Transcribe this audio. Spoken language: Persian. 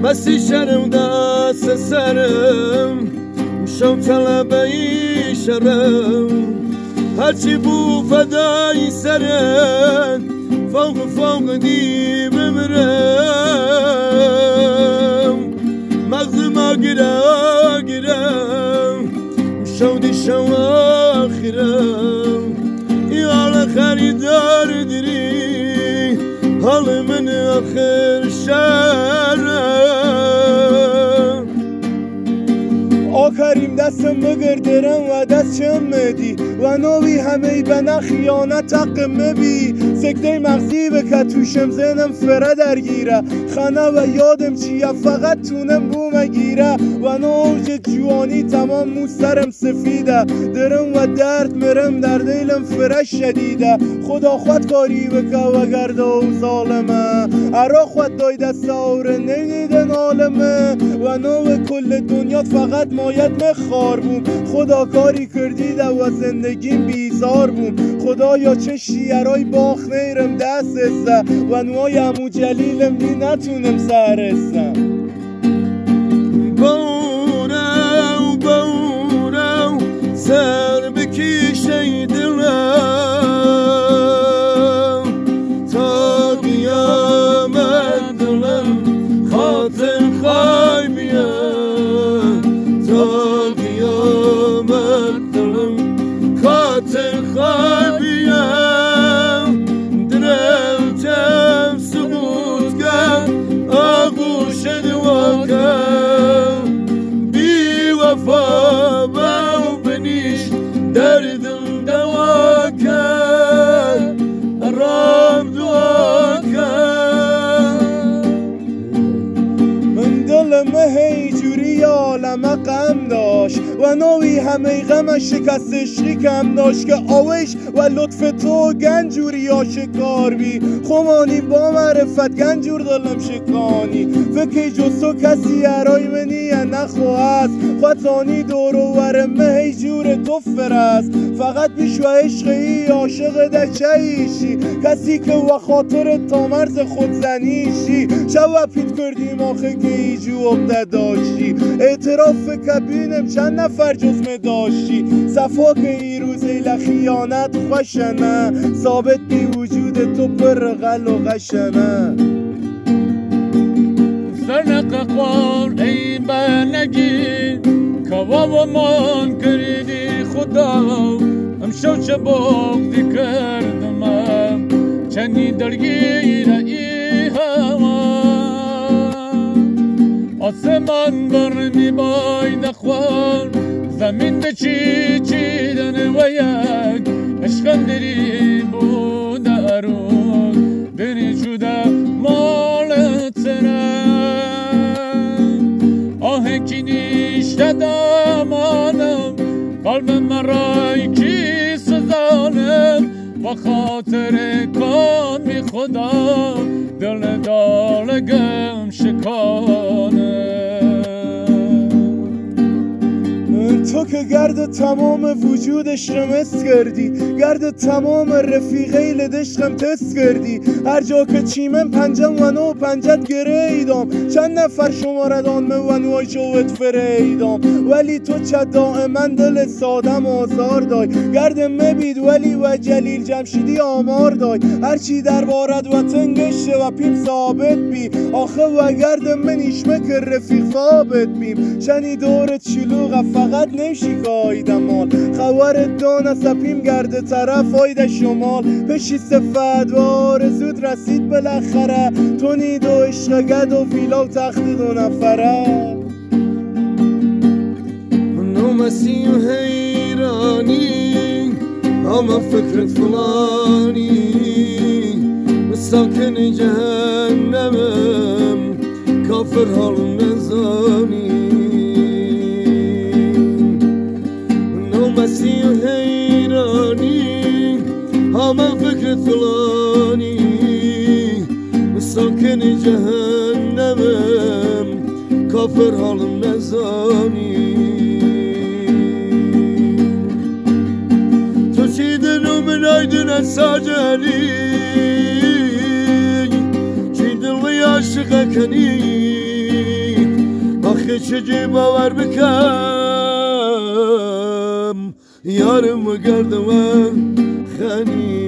مسی شرم دست سرم شو طلبه شرم هرچی بو فدای سرم فوق دی بمرم مغزما گرم شودی شو آخرم یالا خریدار دری حال من آخر شرم آخرین دستم بگردرم و دست چم مدی و نوی همه بنا خیانت حقم بی سکته مغزی بکت توشم زنم فره درگیره خانه و یادم چیه فقط تونم بوم گیره و نوج جوانی تمام مو سرم سفیده درم و درد مرم در دیلم فره شدیده خدا خود کاری بکه و گرده و ظالمه ارا خود دای دست آوره نمیدن عالمه و نو کل دنیا فقط مایت مخار بوم خدا کاری کردیده و زندگیم بیزار بوم خدا یا چه شیرای باخ نیرم دست است و نوای امو جلیلم دی نتونم سرستم بورو سر بکیشه دلم تا قیامت دلم خاطر خواهی بیاد تا قیامت دلم خاطر خواهی بیاد درم تم سقوط کرد آغوش دوا کرد بی وفا باو بنیش دردم دوا کرد رام دعا کرد من دلم هی جوری عالمه غم داشت و نوی همه غمش شکست عشقی کم داشت که آوش و لطف تو گنجوری آشکار بی خمانی با معرفت گنجور دلم شکانی فکر جز تو کسی ارای منی یا نخواهد خطانی دور و ورمه هی جور تو فرست فقط بیش و عشقی عاشق دچه ایشی کسی که و خاطر تا مرز خود زنیشی شو پیت کردیم آخه که ایجو عقده داشتی اعتراف کبینم چند نفر جزمه داشتی صفا که ای روزی لخیانت خوشنه ثابت بی وجود تو پر غل و غشنه سرنق قوار ای بنگی کوا و من کردی خدا امشو چه بغدی کردم چنی درگیر ای هوا آسمان بر می باید خوار زمین به چیدن و یک عشقم دری بود ارون دری شده مالتره آه کی نیشته دامانم قلب مرای کی سزانم و خاطر کام خدا دل دالگم شکانه تو که گرد تمام وجودش رمس کردی گرد تمام رفیقه لدشقم تست کردی هر جا که چیمن پنجم و نو پنجت گریدم چند نفر شماره دانمه و نوای جوت فریدم ولی تو چه دائما دل سادم آزار دای گرد مبید ولی و جلیل جمشیدی آمار دای هرچی در بارد و تنگشه و پیم ثابت بی آخه و گرد من ایشمه که رفیق ثابت بیم چنی دورت شلوغه فقط نمیشی که آیده مال خوارت دانه سپیم گرده طرف آیده شمال پشی صفت و آرزود رسید بالاخره تو نید و عشق گد و ویلا و تخت دو نفره منو مسیح و حیرانی اما فکرت فلانی مساکن جهنمم کافر حالم نزانی مسیح و حیرانی همه فکرت فلانی مساکن جهنمم کافر حالم نزانی تو چی دلو من آیدن ساجلی چی دل عاشق کنی که چجی باور بکم یارم گردم خنی